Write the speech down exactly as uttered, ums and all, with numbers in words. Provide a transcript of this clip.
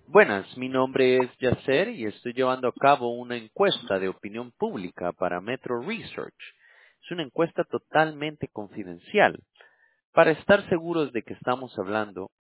Buenas, mi nombre es Yasser y estoy llevando a cabo una encuesta de opinión pública para Metro Research. Es una encuesta totalmente confidencial. Para estar seguros de que estamos hablando